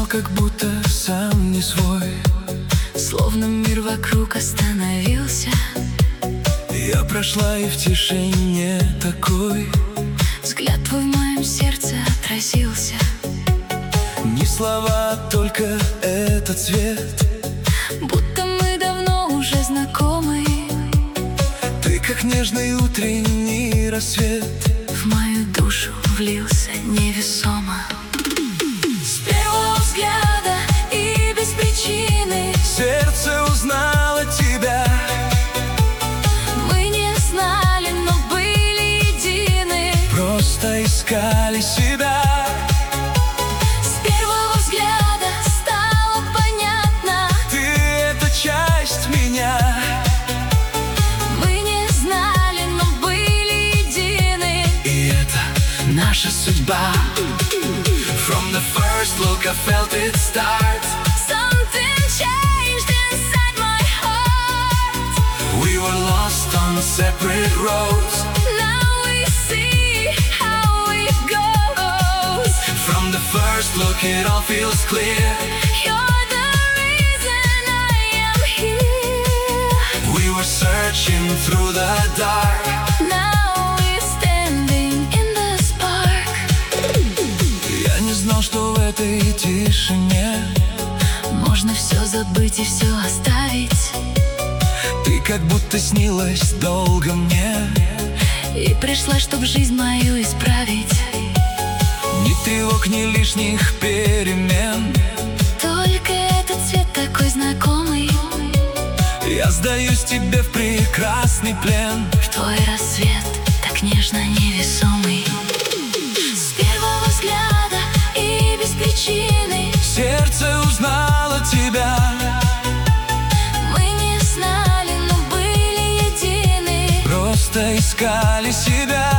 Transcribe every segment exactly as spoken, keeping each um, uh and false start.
как будто сам не свой, словно мир вокруг остановился. Я прошла и в тишине такой Взгляд твой в моем сердце отразился. Не слова, только этот цвет, будто мы давно уже знакомы. ты как нежный утренний рассвет, в мою душу влился невесомо. С первого взгляда и без причины сердце узнало тебя. Мы не знали, но были едины. Просто искали себя. С первого взгляда стало понятно, Ты — это часть меня. мы не знали, но были едины. И это наша судьба. From the first look I felt it start. Something changed inside my heart. We were lost on separate roads. Now we see how it goes. From the first look it all feels clear. You're the reason I am here. We were searching through the dark. Now we're standing in the spark. Я не знал, что в этой тишине Можно все забыть и все оставить. ты как будто снилась долго мне. И пришла, чтоб жизнь мою исправить. Ни тревог, ни лишних перемен. Только этот цвет такой знакомый. Я сдаюсь тебе в прекрасный плен. В твой рассвет так нежно невесомый. С первого взгляда и без причины Сердце узнало тебя. мы не знали, но были едины. Просто искали себя.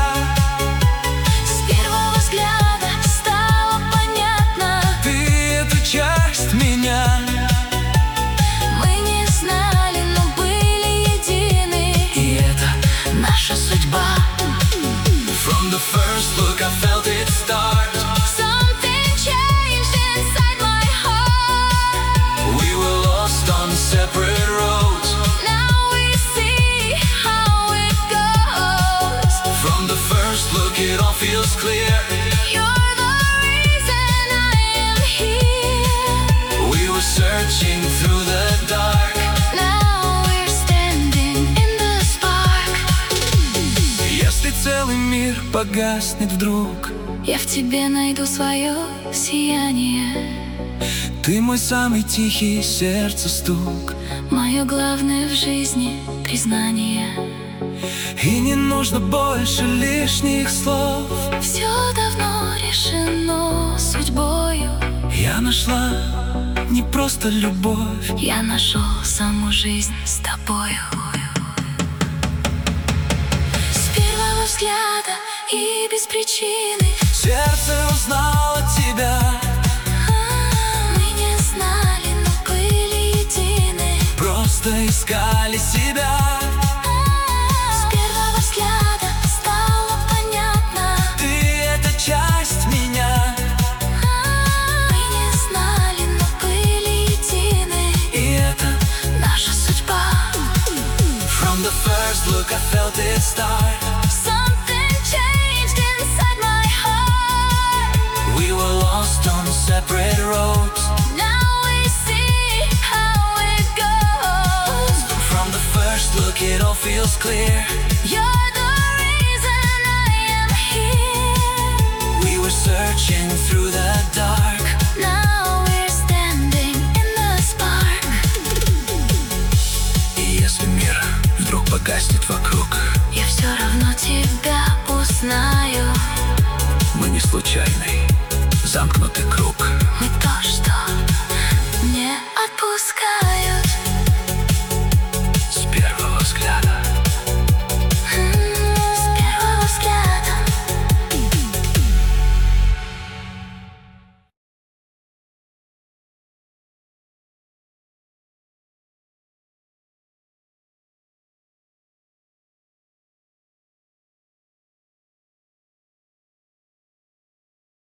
С первого взгляда стало понятно, Ты — это часть меня. мы не знали, но были едины. И это Наша судьба. From the first look I felt it start. Something changed inside my heart. We were lost on separate roads. Now we see how it goes. From the first look it all feels clear. You're the reason I am here. We were searching through the dark. Now we're standing in the spark. Если целый мир погаснет вдруг, Я в тебе найду свое сияние. ты мой самый тихий сердце стук. Мое главное в жизни признание. И не нужно больше лишних слов. Все давно решено судьбою. Я нашла не просто любовь. Я нашел саму жизнь с тобою. С первого взгляда и без причины Сердце узнало тебя. мы не знали, но были едины. Просто искали себя. С первого взгляда стало понятно, Ты — это часть меня. мы не знали, но были едины. И это Наша судьба. From the first look I felt it start. Something changed inside my heart. We were lost on separate roads. Now we see how it goes. From the first look it all feels clear. You're the reason I am here. We were searching through the dark. Now we're standing in the spark. И если мир вдруг погаснет вокруг, Я все равно тебя узнаю. мы не случайный замкнутый круг. Мы то, что